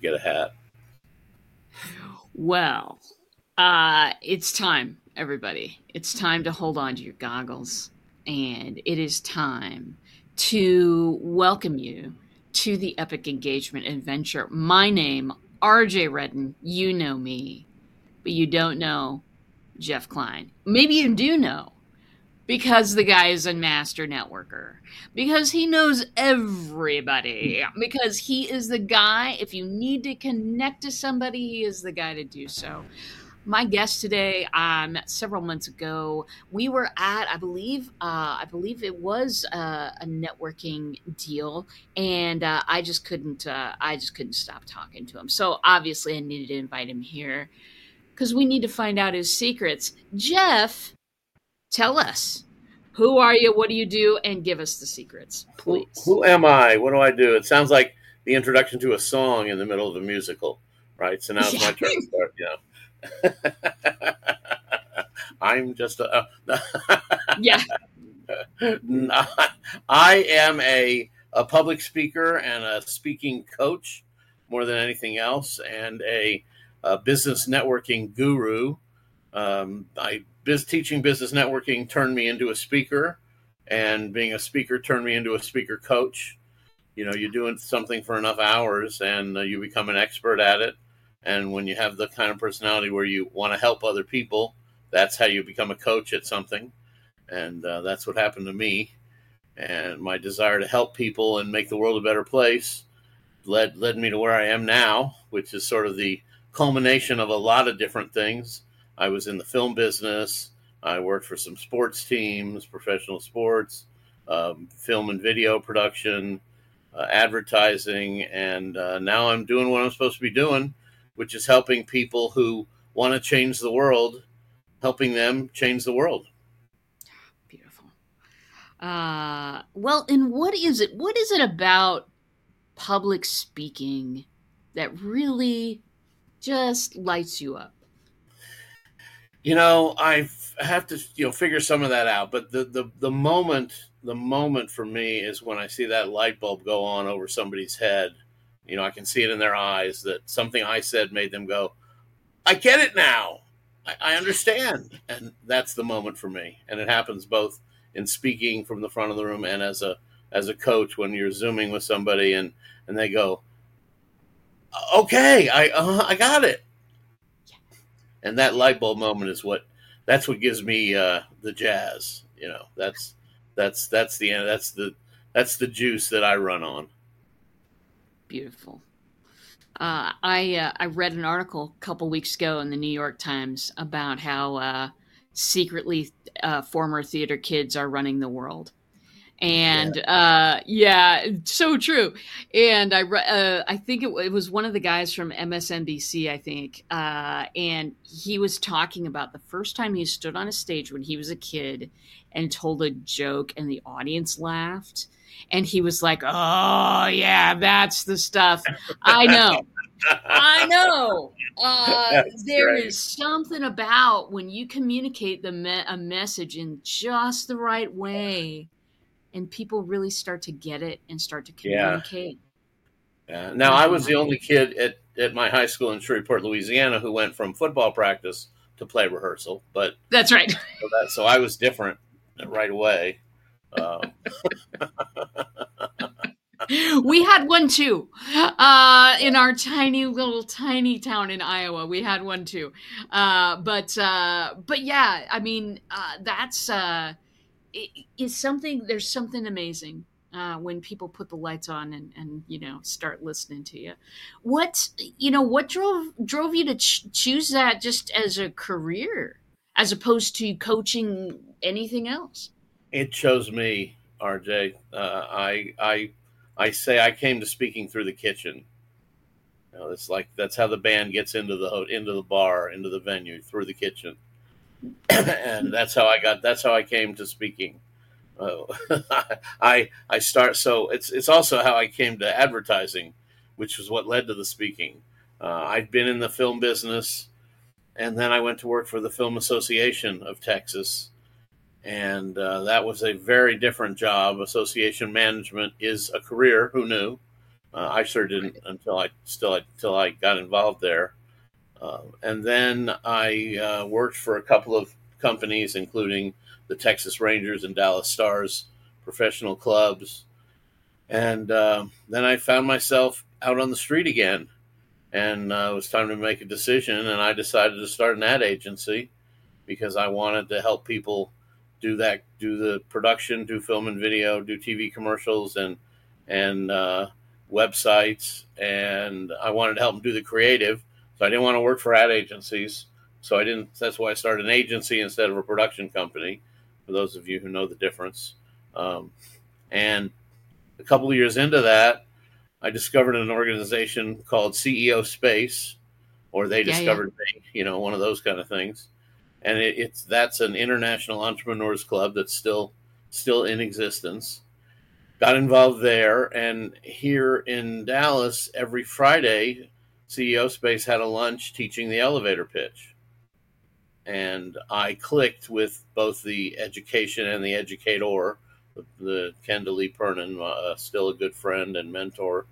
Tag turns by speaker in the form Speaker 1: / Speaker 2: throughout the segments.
Speaker 1: get a hat.
Speaker 2: Well, it's time, everybody. It's time to hold on to your goggles. And it is time to welcome you to the Epic Engagement Adventure. My name, RJ Redden. You know me, but you don't know Jeff Klein. Maybe you do know, because the guy is a master networker, because he knows everybody, because he is the guy. If you need to connect to somebody, he is the guy to do so. My guest today, I met several months ago. We were at, I believe it was a networking deal, and I just couldn't stop talking to him. So obviously, I needed to invite him here because we need to find out his secrets. Jeff, tell us, who are you? What do you do? And give us the secrets, please.
Speaker 1: Who am I? What do I do? It sounds like the introduction to a song in the middle of a musical, right? So now it's my turn to start. I'm just a.
Speaker 2: Yeah.
Speaker 1: I am a public speaker and a speaking coach more than anything else, and a business networking guru. Teaching business networking turned me into a speaker, and being a speaker turned me into a speaker coach. You're doing something for enough hours, and you become an expert at it. And when you have the kind of personality where you want to help other people, that's how you become a coach at something. And that's what happened to me. And my desire to help people and make the world a better place led me to where I am now, which is sort of the culmination of a lot of different things. I was in the film business. I worked for some sports teams, professional sports, film and video production, advertising, and now I'm doing what I'm supposed to be doing, which is helping people who want to change the world, helping them change the world.
Speaker 2: Beautiful. Well, and what is it? What is it about public speaking that really just lights you up?
Speaker 1: I have to figure some of that out, but the moment for me is when I see that light bulb go on over somebody's head. I can see it in their eyes that something I said made them go, I get it now. I understand. And that's the moment for me. And it happens both in speaking from the front of the room and as a coach, when you're Zooming with somebody and they go, okay, I got it. And that light bulb moment is that's what gives me the jazz. That's the end. That's the juice that I run on.
Speaker 2: Beautiful. I read an article a couple weeks ago in the New York Times about how secretly former theater kids are running the world. And so true. And I think it was one of the guys from MSNBC, I think, and he was talking about the first time he stood on a stage when he was a kid and told a joke and the audience laughed. And he was like, oh, yeah, that's the stuff. I know. There is something about when you communicate a message in just the right way, and people really start to get it and start to communicate.
Speaker 1: Yeah. Now, I was the only kid at my high school in Shreveport, Louisiana, who went from football practice to play rehearsal. But
Speaker 2: that's right.
Speaker 1: So I was different right away.
Speaker 2: We had one too in our tiny town in Iowa. We had one too, but yeah, I mean that's is something. There's something amazing when people put the lights on and start listening to you. What drove you to choose that just as a career as opposed to coaching anything else?
Speaker 1: It chose me, RJ. I say I came to speaking through the kitchen. It's like that's how the band gets into the bar, into the venue, through the kitchen, and that's how I came to speaking. I start. So it's also how I came to advertising, which was what led to the speaking. I'd been in the film business, and then I went to work for the Film Association of Texas. And that was a very different job. Association management is a career. Who knew? I sure didn't until I got involved there. And then I worked for a couple of companies, including the Texas Rangers and Dallas Stars professional clubs. And then I found myself out on the street again. And it was time to make a decision. And I decided to start an ad agency because I wanted to help people do the production, do film and video, do TV commercials and websites. And I wanted to help them do the creative. So I didn't want to work for ad agencies. So I didn't. That's why I started an agency instead of a production company. For those of you who know the difference, and a couple of years into that, I discovered an organization called CEO Space, or they discovered me. One of those kind of things. And that's an international entrepreneurs club that's still in existence. Got involved there, and here in Dallas, every Friday, CEO Space had a lunch teaching the elevator pitch. And I clicked with both the education and the educator, the Kendall Lee Pernin, still a good friend and mentor,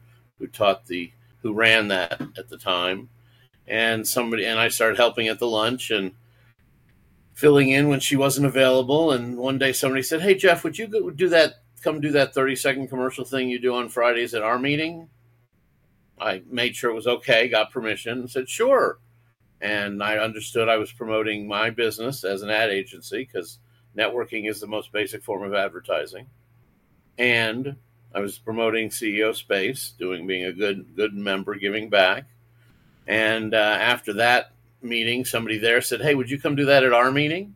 Speaker 1: who ran that at the time. And I started helping at the lunch and filling in when she wasn't available. And one day somebody said, "Hey, Jeff, would you come do that 30-second commercial thing you do on Fridays at our meeting?" I made sure it was okay, got permission, and said, "Sure." And I understood I was promoting my business as an ad agency because networking is the most basic form of advertising. And I was promoting CEO Space, being a good member, giving back. And after that meeting, somebody there said, "Hey, would you come do that at our meeting?"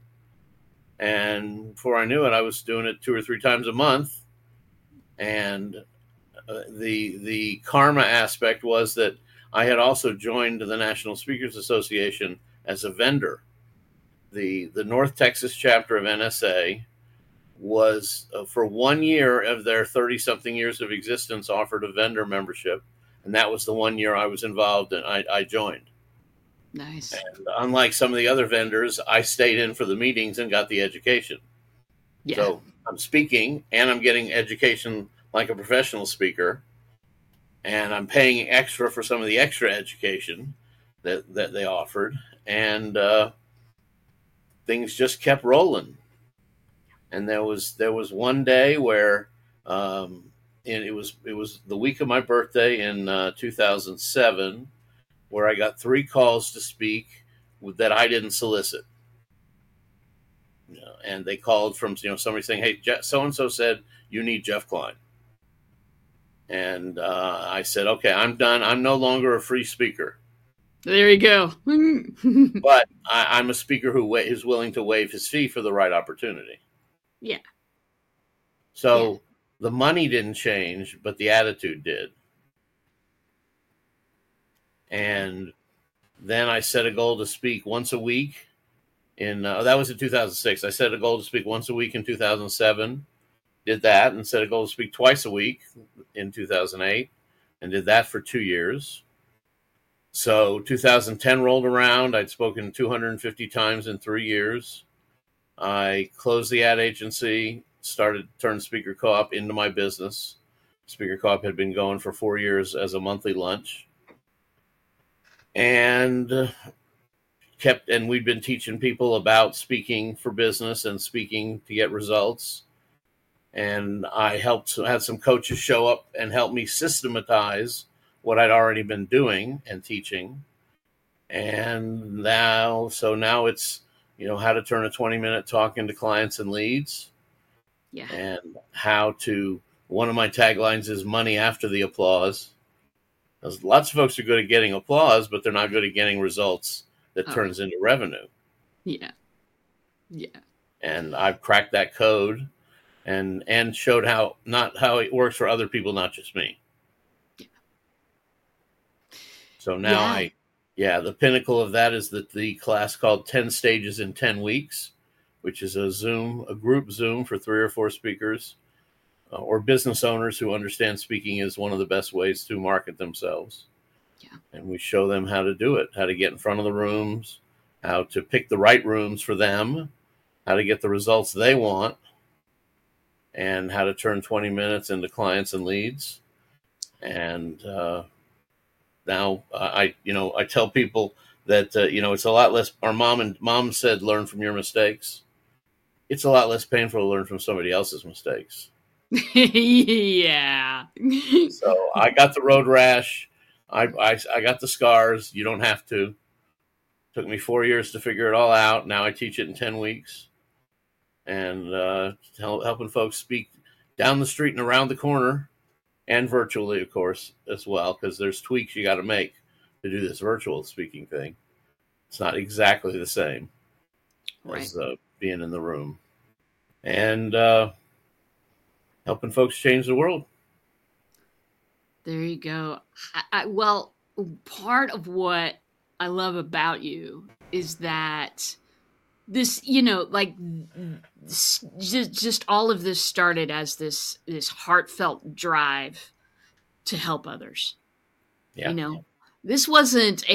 Speaker 1: And before I knew it, I was doing it 2 or 3 times a month. And the karma aspect was that I had also joined the National Speakers Association as a vendor. The North Texas chapter of NSA was, for 1 year of their 30-something years of existence, offered a vendor membership. And that was the 1 year I was involved, and I joined.
Speaker 2: Nice.
Speaker 1: And unlike some of the other vendors, I stayed in for the meetings and got the education.
Speaker 2: Yeah.
Speaker 1: So I'm speaking and I'm getting education like a professional speaker, and I'm paying extra for some of the extra education that they offered, and things just kept rolling. And there was one day where, and it was the week of my birthday in 2007, where I got 3 calls to speak that I didn't solicit. And they called from somebody saying, "Hey, so and so said you need Jeff Klein." And I said, "Okay, I'm done. I'm no longer a free speaker."
Speaker 2: There you go.
Speaker 1: But I'm a speaker who is willing to waive his fee for the right opportunity.
Speaker 2: Yeah.
Speaker 1: So the money didn't change, but the attitude did. And then I set a goal to speak once a week. That was in 2006. I set a goal to speak once a week in 2007. Did that, and set a goal to speak twice a week in 2008, and did that for 2 years. So 2010 rolled around. I'd spoken 250 times in 3 years. I closed the ad agency, turned Speaker Co-op into my business. Speaker Co-op had been going for 4 years as a monthly lunch. And we'd been teaching people about speaking for business and speaking to get results. And I had some coaches show up and help me systematize what I'd already been doing and teaching. And now it's, how to turn a 20-minute talk into clients and leads.
Speaker 2: Yeah.
Speaker 1: And one of my taglines is money after the applause. Because lots of folks are good at getting applause, but they're not good at getting results that turns into revenue.
Speaker 2: Yeah. Yeah.
Speaker 1: And I've cracked that code and showed how it works for other people, not just me.
Speaker 2: Yeah.
Speaker 1: So now the pinnacle of that is the class called 10 Stages in 10 Weeks, which is a group Zoom for 3 or 4 speakers or business owners who understand speaking is one of the best ways to market themselves.
Speaker 2: Yeah.
Speaker 1: And we show them how to do it, how to get in front of the rooms, how to pick the right rooms for them, how to get the results they want, and how to turn 20 minutes into clients and leads. And now I tell people that it's a lot less. Our mom said, "Learn from your mistakes." It's a lot less painful to learn from somebody else's mistakes.
Speaker 2: Yeah.
Speaker 1: So I got the road rash. I got the scars. You don't have to. Took me 4 years to figure it all out. Now I teach it in 10 weeks, and helping folks speak down the street and around the corner, and virtually, of course, as well, because there's tweaks you got to make to do this virtual speaking thing. It's not exactly the same as being in the room, and helping folks change the world.
Speaker 2: There you go. Well, part of what I love about you is that this, just all of this started as this heartfelt drive to help others.
Speaker 1: Yeah.
Speaker 2: This wasn't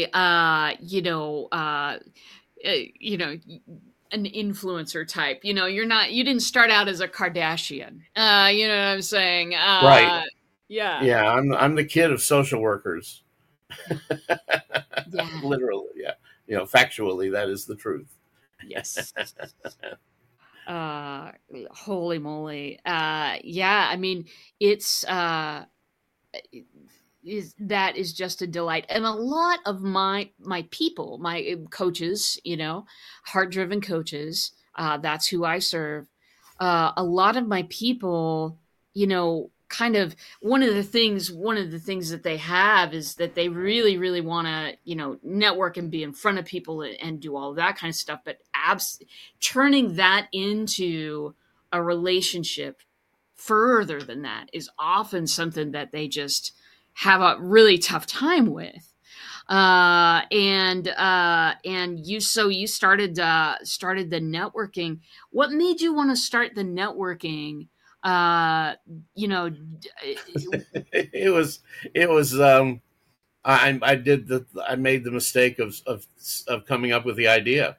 Speaker 2: an influencer type. You didn't start out as a Kardashian. You know what I'm saying?
Speaker 1: Right.
Speaker 2: Yeah.
Speaker 1: Yeah. I'm the kid of social workers.
Speaker 2: Yeah.
Speaker 1: Literally. Yeah. Factually, that is the truth.
Speaker 2: Yes. Holy moly. Yeah. I mean, that is just a delight. And a lot of my people, my coaches, heart-driven coaches, that's who I serve. A lot of my people, kind of one of the things that they have is that they really, really want to, network and be in front of people and do all that kind of stuff. But turning that into a relationship further than that is often something that they just have a really tough time with. And you started the networking. What made you want to start the networking?
Speaker 1: It was I made the mistake of coming up with the idea.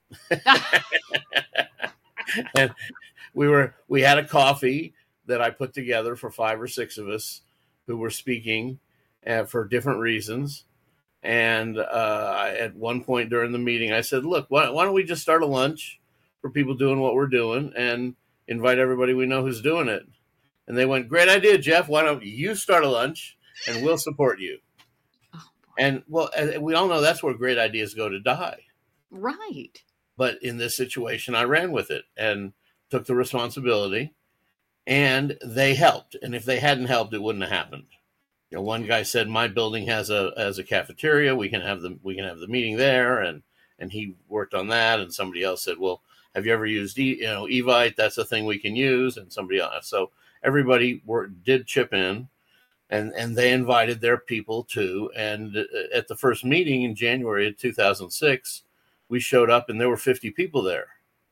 Speaker 1: And we had a coffee that I put together for 5 or 6 of us who were speaking for different reasons. And at one point during the meeting, I said, "Look, why don't we just start a lunch for people doing what we're doing and invite everybody we know who's doing it?" And they went, "Great idea, Jeff. Why don't you start a lunch and we'll support you?" And well, we all know that's where great ideas go to die.
Speaker 2: Right.
Speaker 1: But in this situation, I ran with it and took the responsibility, and they helped. And if they hadn't helped, it wouldn't have happened. One guy said, "My building has a cafeteria. We can have the meeting there," and he worked on that. And somebody else said, "Well, have you ever used Evite? That's a thing we can use." And somebody else. So everybody did chip in, and they invited their people too. And at the first meeting in January of 2006, we showed up, and there were 50 people there.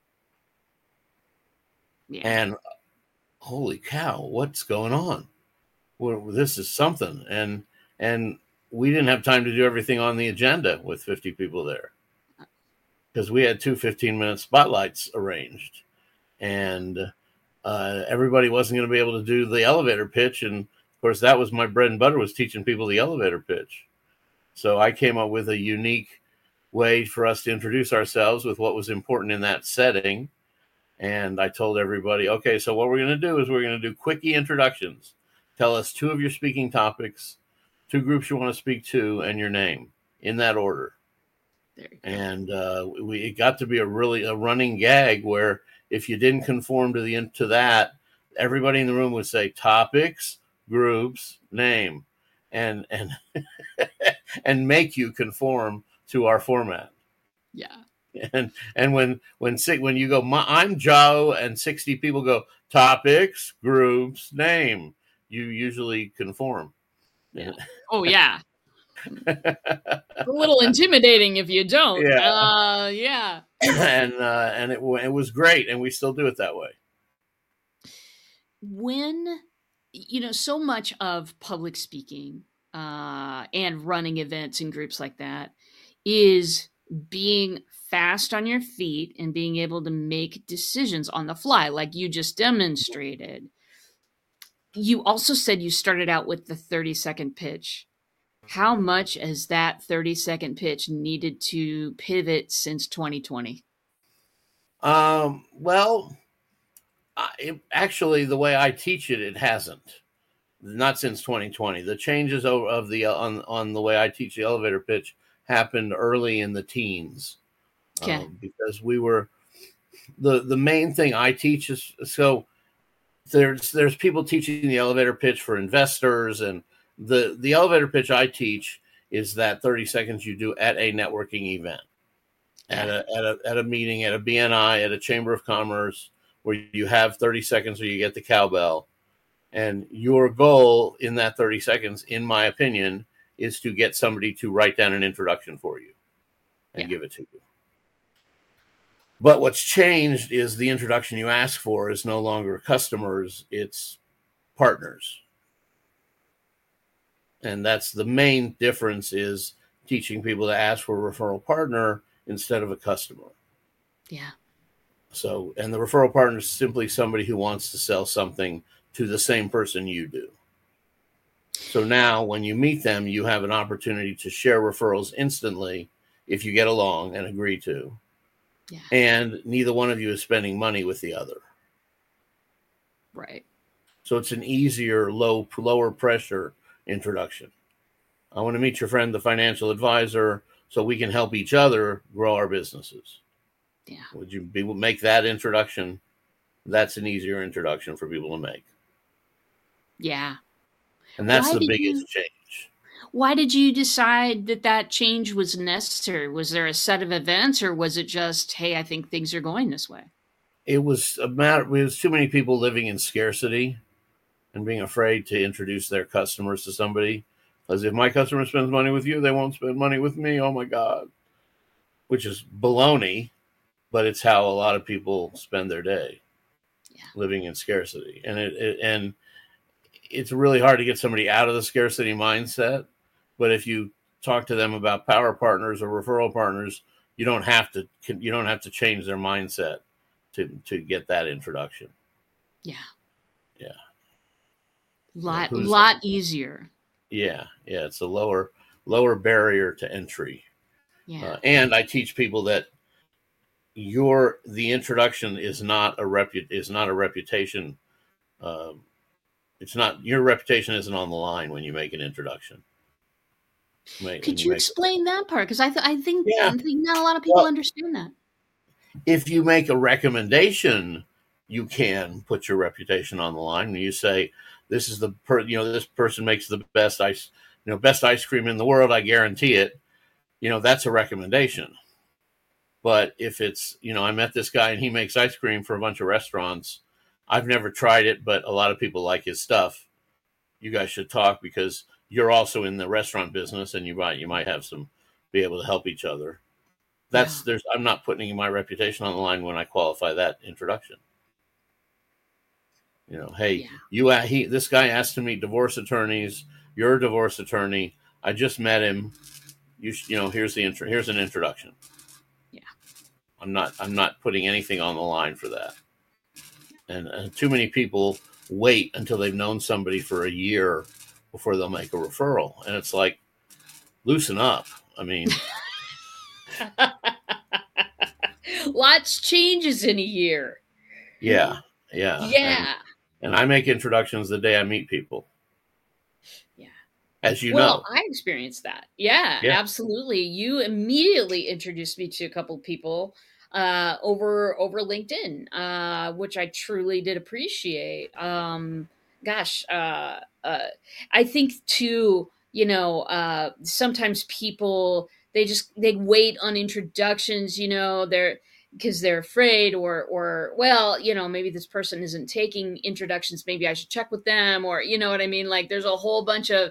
Speaker 1: Yeah. And holy cow, what's going on? Well, this is something. And we didn't have time to do everything on the agenda with 50 people there, because we had 2 15-minute spotlights arranged, and everybody wasn't going to be able to do the elevator pitch. And of course, that was my bread and butter, was teaching people the elevator pitch. So I came up with a unique way for us to introduce ourselves with what was important in that setting. And I told everybody, okay, so what we're going to do is we're going to do quickie introductions. Tell us 2 of your speaking topics, 2 groups you want to speak to, and your name in that order. And it got to be a running gag where if you didn't conform to that, everybody in the room would say topics, groups, name, and and make you conform to our format.
Speaker 2: Yeah.
Speaker 1: And when you go, I'm Joe, and 60 people go topics, groups, name, you usually conform.
Speaker 2: Yeah. Oh yeah. A little intimidating if you don't.
Speaker 1: Yeah.
Speaker 2: Yeah.
Speaker 1: And it was great, and we still do it that way.
Speaker 2: When so much of public speaking and running events and groups like that is being fast on your feet and being able to make decisions on the fly, like you just demonstrated. you also said you started out with the 30-second pitch. How much has that 30-second pitch needed to pivot since 2020?
Speaker 1: Well, actually, the way I teach it, it hasn't. Not since 2020. The changes of the on the way I teach the elevator pitch happened early in the teens,
Speaker 2: Okay.
Speaker 1: because we were the main thing I teach is, so there's people teaching the elevator pitch for investors, and the elevator pitch I teach is that 30 seconds you do at a networking event,
Speaker 2: Yeah.
Speaker 1: at a meeting, at a BNI, at a chamber of commerce, where you have 30 seconds where you get the cowbell. And your goal in that 30 seconds, in my opinion, is to get somebody to write down an introduction for you and
Speaker 2: Yeah.
Speaker 1: give it to you. But what's changed is the introduction you ask for is no longer customers, it's partners. And that's the main difference, is teaching people to ask for a referral partner instead of a customer.
Speaker 2: Yeah.
Speaker 1: So, and the referral partner is simply somebody who wants to sell something to the same person you do. So now when you meet them, you have an opportunity to share referrals instantly if you get along and agree to.
Speaker 2: Yeah.
Speaker 1: And neither one of you is spending money with the other.
Speaker 2: Right.
Speaker 1: So it's an easier, lower pressure introduction. I want to meet your friend, the financial advisor, so we can help each other grow our businesses.
Speaker 2: Yeah.
Speaker 1: Would you make that introduction? That's an easier introduction for people to make.
Speaker 2: Yeah.
Speaker 1: And that's the biggest change.
Speaker 2: Why did you decide that change was necessary? Was there a set of events, or was it just, hey, I think things are going this way?
Speaker 1: It was a matter. It was too many people living in scarcity and being afraid to introduce their customers to somebody. Because if my customer spends money with you, they won't spend money with me. Oh my God. Which is baloney, but it's how a lot of people spend their day. Yeah. Living in scarcity. And it's really hard to get somebody out of the scarcity mindset. But if you talk to them about power partners or referral partners, you don't have to change their mindset to get that introduction.
Speaker 2: Yeah.
Speaker 1: Yeah.
Speaker 2: Lot easier.
Speaker 1: Yeah. It's a lower barrier to entry.
Speaker 2: Yeah.
Speaker 1: And I teach people that the introduction is not a reputation. It's not, your reputation isn't on the line when you make an introduction.
Speaker 2: Could you explain that part? Because I think not a lot of people understand that.
Speaker 1: If you make a recommendation, you can put your reputation on the line. And you say, "This is this person makes the best ice cream in the world. I guarantee it." That's a recommendation. But if it's, I met this guy and he makes ice cream for a bunch of restaurants. I've never tried it, but a lot of people like his stuff. You guys should talk because you're also in the restaurant business and you might have be able to help each other. I'm not putting my reputation on the line when I qualify that introduction. Hey, this guy asked to meet divorce attorneys. You're a divorce attorney. I just met him. Here's an introduction.
Speaker 2: Yeah.
Speaker 1: I'm not putting anything on the line for that. And too many people wait until they've known somebody for a year before they'll make a referral. And it's like, loosen up. I mean,
Speaker 2: lots changes in a year.
Speaker 1: Yeah.
Speaker 2: Yeah.
Speaker 1: And I make introductions the day I meet people.
Speaker 2: Yeah.
Speaker 1: As you know.
Speaker 2: I experienced that. Yeah, absolutely. You immediately introduced me to a couple of people over LinkedIn, which I truly did appreciate. I think too, sometimes people they wait on introductions, because they're afraid or maybe this person isn't taking introductions, maybe I should check with them, or you know what I mean? Like there's a whole bunch of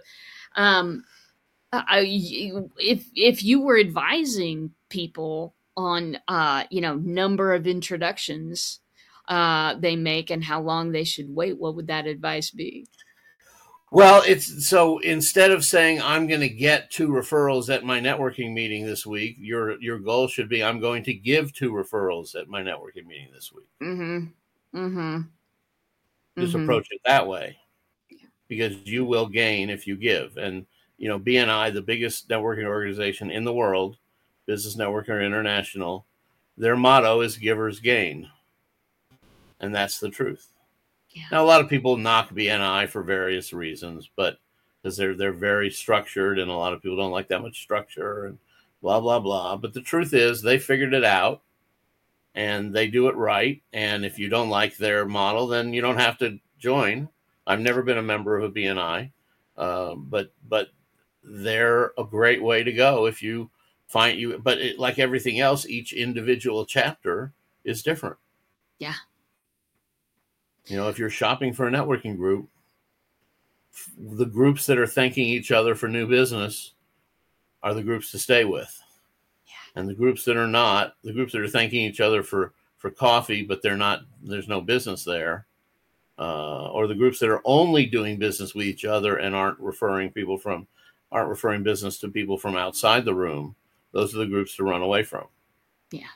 Speaker 2: if you were advising people on number of introductions they make and how long they should wait, what would that advice be?
Speaker 1: Well, it's so instead of saying I'm going to get 2 referrals at my networking meeting this week, your goal should be I'm going to give 2 referrals at my networking meeting this week.
Speaker 2: Mm-hmm. Mm-hmm.
Speaker 1: Just approach it that way. because you will gain if you give. And, BNI, the biggest networking organization in the world, Business Networking International, their motto is givers gain. And that's the truth.
Speaker 2: Yeah.
Speaker 1: Now, a lot of people knock BNI for various reasons, but because they're very structured, and a lot of people don't like that much structure and blah, blah, blah. But the truth is they figured it out and they do it right. And if you don't like their model, then you don't have to join. I've never been a member of a BNI, but they're a great way to go if you find you. But like everything else, each individual chapter is different.
Speaker 2: Yeah.
Speaker 1: If you're shopping for a networking group, the groups that are thanking each other for new business are the groups to stay with. Yeah. And the groups that are not, the groups that are thanking each other for coffee, but there's no business there, or the groups that are only doing business with each other and aren't referring business to people from outside the room, those are the groups to run away from.
Speaker 2: Yeah.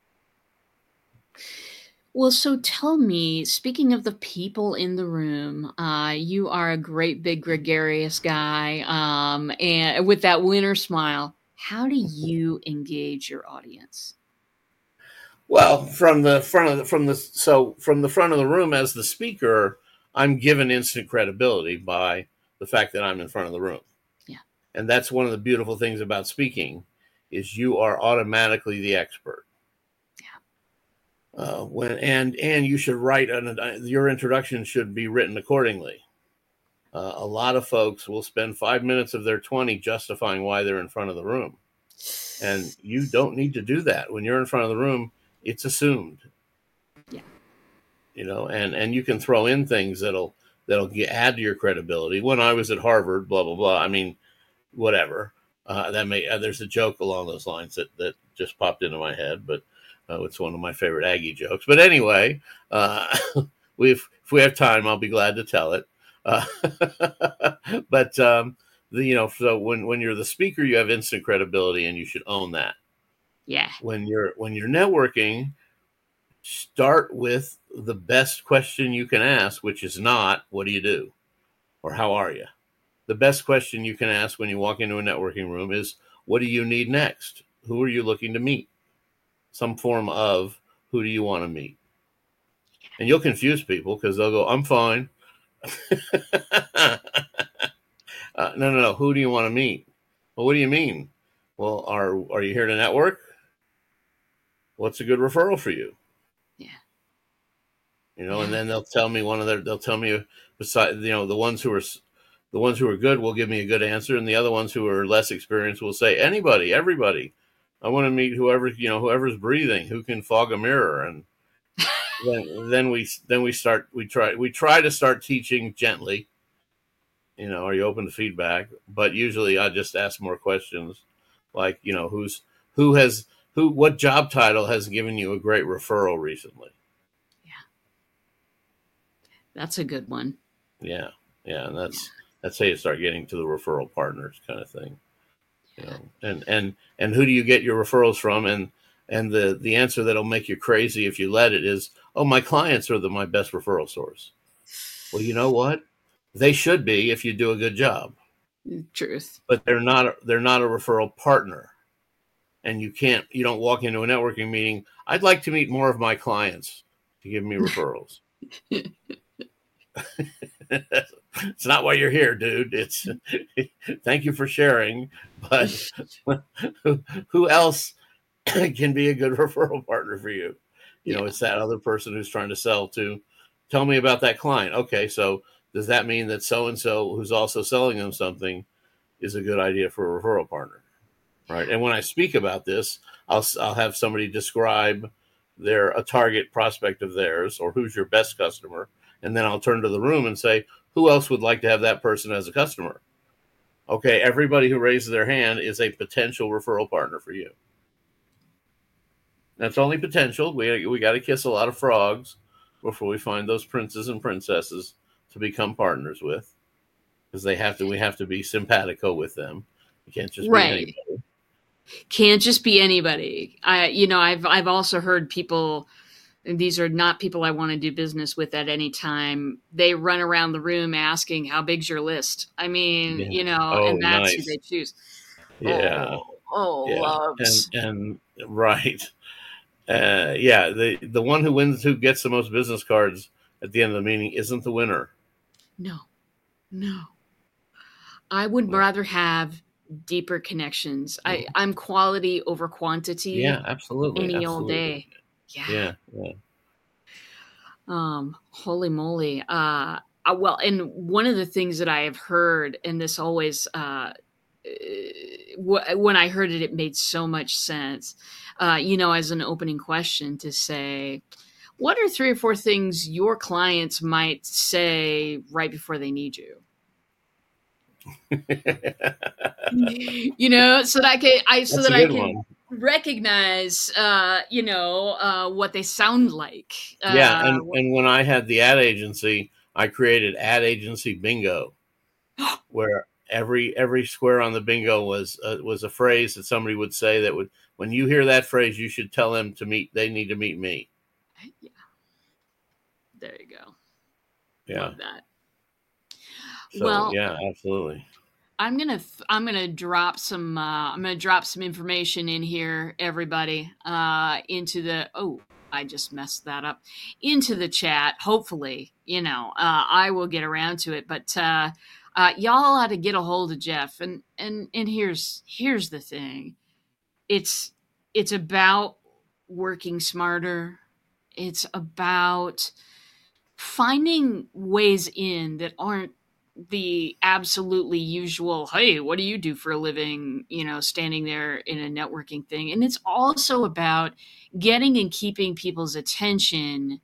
Speaker 2: Well, so tell me, speaking of the people in the room, you are a great big gregarious guy, and with that winner smile. How do you engage your audience?
Speaker 1: Well, from the front of the room as the speaker, I'm given instant credibility by the fact that I'm in front of the room.
Speaker 2: Yeah.
Speaker 1: And that's one of the beautiful things about speaking is you are automatically the expert. And you should write your introduction should be written accordingly. A lot of folks will spend 5 minutes of their 20 justifying why they're in front of the room, and you don't need to do that. When you're in front of the room, it's assumed.
Speaker 2: Yeah.
Speaker 1: And you can throw in things that'll add to your credibility. When I was at Harvard, blah blah blah. I mean, whatever. There's a joke along those lines that just popped into my head, but. It's one of my favorite Aggie jokes. But anyway, if we have time, I'll be glad to tell it. But so when you're the speaker, you have instant credibility, and you should own that.
Speaker 2: Yeah.
Speaker 1: When you're networking, start with the best question you can ask, which is not "What do you do?" or "How are you?" The best question you can ask when you walk into a networking room is, "What do you need next? Who are you looking to meet?" Some form of who do you want to meet? And you'll confuse people because they'll go, "I'm fine." No. Who do you want to meet? Well, what do you mean? Well, are you here to network? What's a good referral for you?
Speaker 2: Yeah.
Speaker 1: And then they'll tell me besides, the ones who are good will give me a good answer, and the other ones who are less experienced will say anybody, everybody. I want to meet whoever's breathing, who can fog a mirror, and then we try to start teaching gently. Are you open to feedback? But usually I just ask more questions, like what job title has given you a great referral recently?
Speaker 2: Yeah, that's a good one.
Speaker 1: Yeah, and that's how you start getting to the referral partners kind of thing. And who do you get your referrals from? And the answer that'll make you crazy if you let it is, oh, my clients are my best referral source. Well, you know what? They should be if you do a good job.
Speaker 2: Truth.
Speaker 1: But they're not a referral partner. And you don't walk into a networking meeting, "I'd like to meet more of my clients to give me referrals." It's not why you're here, dude. It's thank you for sharing, but who else can be a good referral partner for you? It's that other person who's trying to sell to. Tell me about that client. Okay, so does that mean that so-and-so who's also selling them something is a good idea for a referral partner? Right. And when I speak about this, I'll have somebody describe a target prospect of theirs, or who's your best customer. And then I'll turn to the room and say, who else would like to have that person as a customer? Okay, everybody who raises their hand is a potential referral partner for you. That's only potential. We got to kiss a lot of frogs before we find those princes and princesses to become partners with, because we have to be simpatico with them. You can't just be anybody.
Speaker 2: Can't just be anybody. I've also heard people and these are not people I want to do business with at any time. They run around the room asking, how big's your list? I mean,
Speaker 1: Yeah.
Speaker 2: you know,
Speaker 1: Oh,
Speaker 2: and that's who
Speaker 1: nice.
Speaker 2: they choose.
Speaker 1: Yeah.
Speaker 2: Oh,
Speaker 1: Yeah.
Speaker 2: loves.
Speaker 1: And right. Yeah. The one who gets the most business cards at the end of the meeting isn't the winner.
Speaker 2: No, no. I would
Speaker 1: Yeah.
Speaker 2: rather have deeper connections. I'm quality over
Speaker 1: Yeah.
Speaker 2: quantity
Speaker 1: Absolutely.
Speaker 2: any old
Speaker 1: Absolutely.
Speaker 2: day. Yeah.
Speaker 1: Yeah. Yeah.
Speaker 2: Holy moly. Well, and one of the things that I have heard, and this always, when I heard it, it made so much sense. You know, as an opening question to say, what are 3 or 4 things your clients might say right before they need you? You know, so that
Speaker 1: That's a
Speaker 2: I
Speaker 1: good
Speaker 2: can
Speaker 1: one.
Speaker 2: recognize, what they sound like.
Speaker 1: Yeah, and when I had the ad agency, I created ad agency bingo, where every square on the bingo was a phrase that somebody would say that would, when you hear that phrase, you should tell them to meet. They need to meet me.
Speaker 2: Yeah, there you go.
Speaker 1: Yeah.
Speaker 2: Love that.
Speaker 1: So
Speaker 2: Well,
Speaker 1: yeah, absolutely.
Speaker 2: I'm gonna drop some information in here, everybody, into the I just messed that up, into the chat. Hopefully, you know, I will get around to it, but y'all ought to get a hold of Jeff. And here's the thing. It's about working smarter. It's about finding ways in that aren't the absolutely usual, hey, what do you do for a living, you know, standing there in a networking thing. And it's also about getting and keeping people's attention,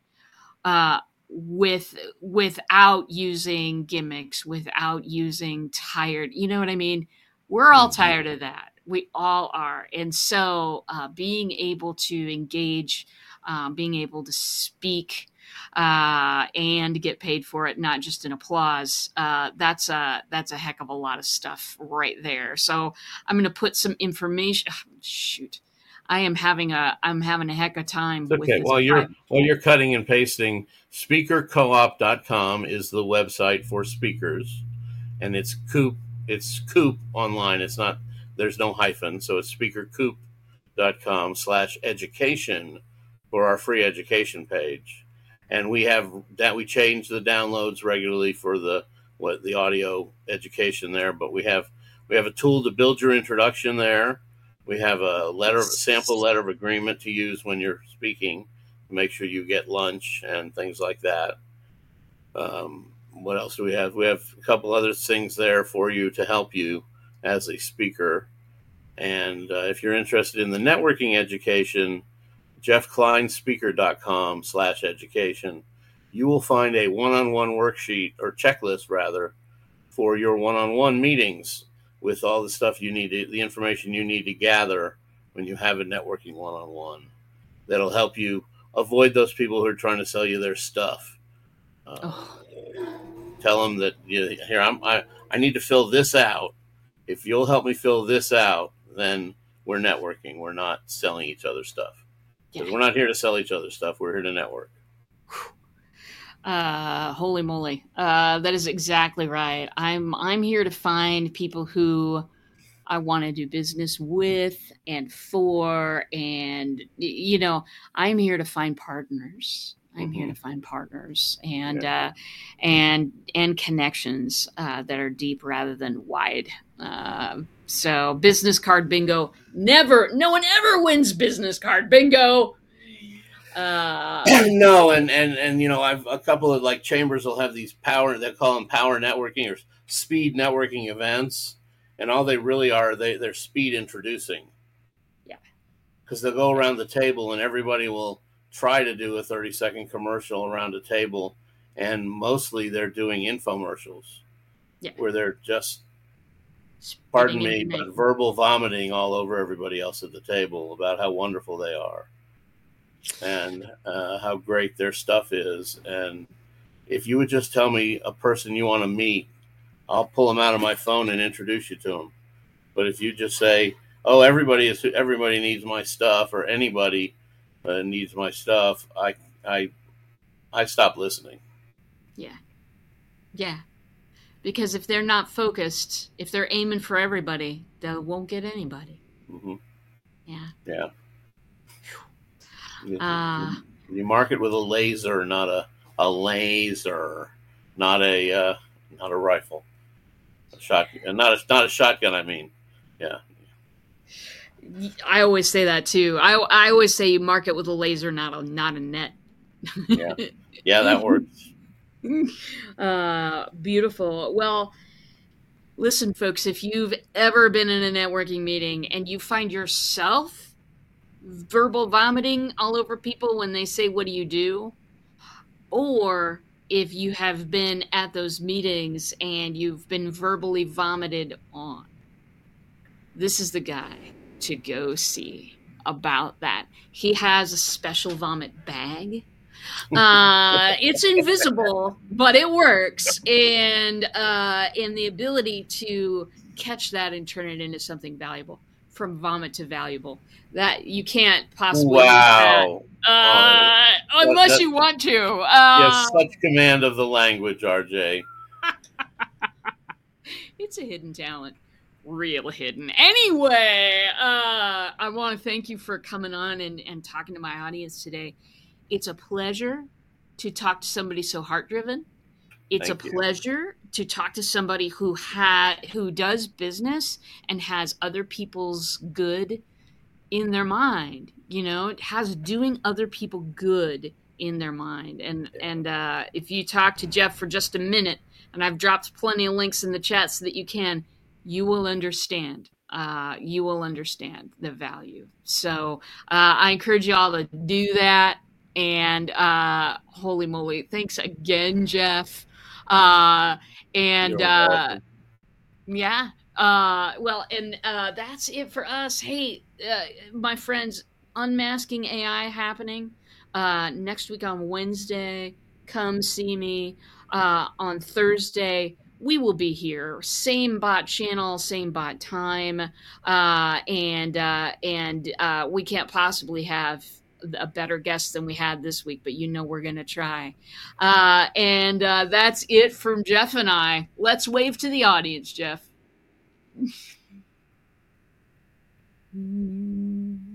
Speaker 2: without using gimmicks, without using tired, you know what I mean? We're all
Speaker 1: Hmm.
Speaker 2: tired of that. We all are. And so, being able to engage, being able to speak, and get paid for it, not just in applause. That's a heck of a lot of stuff right there. So I'm going to put some information. Shoot, I'm having a heck of time
Speaker 1: It's
Speaker 2: with
Speaker 1: okay.
Speaker 2: this.
Speaker 1: While you're cutting and pasting, speakercoop.com is the website for speakers, and it's Coop online. It's not, there's no hyphen, so it's speakercoop.com/education for our free education page. And we have that, we change the downloads regularly for the audio education there, but we have a tool to build your introduction there. We have a sample letter of agreement to use when you're speaking to make sure you get lunch and things like that. What else do we have? We have a couple other things there for you to help you as a speaker. And if you're interested in the networking education, jeffkleinspeaker.com/education, you will find a one-on-one worksheet, or checklist rather, for your one-on-one meetings with all the stuff you need, the information you need to gather when you have a networking one-on-one. That'll help you avoid those people who are trying to sell you their stuff. Tell them that, here, I need to fill this out. If you'll help me fill this out, then we're networking. We're not selling each other stuff, because we're not here to sell each other stuff. We're here to network.
Speaker 2: Holy moly. That is exactly right. I'm here to find people who I want to do business with and for, and you know, I'm here to find partners. I'm here to find partners and and connections, that are deep rather than wide. So business card bingo. No one ever wins business card bingo.
Speaker 1: No, and you know, I've a couple of, like, chambers will have these they call them power networking or speed networking events, and all they really are, they're speed introducing.
Speaker 2: Yeah.
Speaker 1: Because they'll go around the table and everybody will try to do a 30-second commercial around a table, and mostly they're doing infomercials.
Speaker 2: Yeah.
Speaker 1: Where they're just,
Speaker 2: pardon
Speaker 1: me, but verbal vomiting all over everybody else at the table about how wonderful they are and how great their stuff is. And if you would just tell me a person you want to meet, I'll pull them out of my phone and introduce you to them. But if you just say, everybody needs my stuff, or anybody needs my stuff, I stopped listening.
Speaker 2: Yeah. Yeah. Because if they're not focused, if they're aiming for everybody, they won't get anybody.
Speaker 1: Mm-hmm.
Speaker 2: Yeah.
Speaker 1: Yeah.
Speaker 2: Uh,
Speaker 1: You market with a laser, not a laser, not a rifle, a shotgun, and not a shotgun. I mean, yeah.
Speaker 2: I always say that too. I always say you market with a laser, not a net.
Speaker 1: Yeah. Yeah, that works.
Speaker 2: Beautiful. Well, listen, folks, if you've ever been in a networking meeting and you find yourself verbal vomiting all over people when they say, "What do you do?" Or if you have been at those meetings and you've been verbally vomited on, this is the guy to go see about that. He has a special vomit bag. It's invisible, but it works, and the ability to catch that and turn it into something valuable, from vomit to valuable. That you can't possibly use that
Speaker 1: Wow. Oh,
Speaker 2: unless you want to.
Speaker 1: yes, such command of the language, RJ.
Speaker 2: It's a hidden talent. Real hidden. Anyway, I want to thank you for coming on and talking to my audience today. It's a pleasure to talk to somebody so heart driven. It's a
Speaker 1: Thank you.
Speaker 2: pleasure to talk to somebody who does business and has other people's good in their mind. You know, it has doing other people good in their mind. And if you talk to Jeff for just a minute, and I've dropped plenty of links in the chat so that you will understand. You will understand the value. So I encourage you all to do that. And holy moly, thanks again, Jeff. And
Speaker 1: You're welcome.
Speaker 2: yeah. Well, and that's it for us. Hey, my friends, Unmasking AI happening next week on Wednesday. Come see me on Thursday. We will be here, same bot channel, same bot time, and we can't possibly have a better guest than we had this week, but you know we're gonna try. And that's it from Jeff and I. Let's wave to the audience, Jeff.